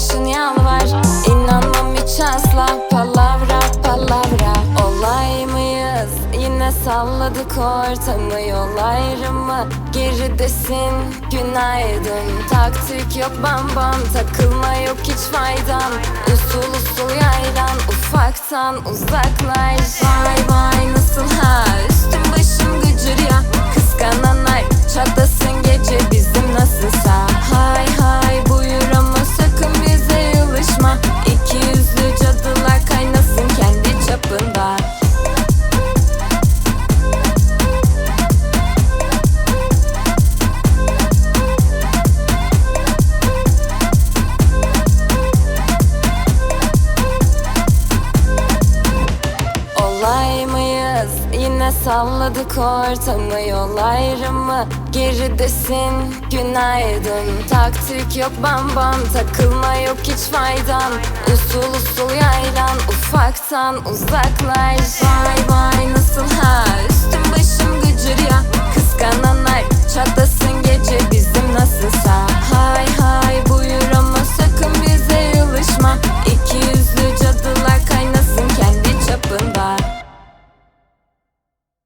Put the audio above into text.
başın yalvar. İnanmam hiç asla, palavra palavra. Olay mıyız? Yine salladık ortamı, yol ayrımı geridesin, günaydın. Taktik yok, bam bam, takılma yok hiç faydan. Usul usul yaylan, ufaktan uzaklaş. Vay vay nasıl ha, üstüm başım gıcır ya. Kıskananlar çatlasın gece bizim nasılsa. Hay hay buyur ama sakın bize yılışma. İki yüzlü cadılar kaynasın kendi çapında. Olay mıyız? Yine salladık ortamı, yol ayrımı geridesin, günaydın. Taktik yok, bam bam, takılma yok hiç faydan. Usul usul yaylan, ufaktan uzaklaş. Vay vay nasıl ha, üstüm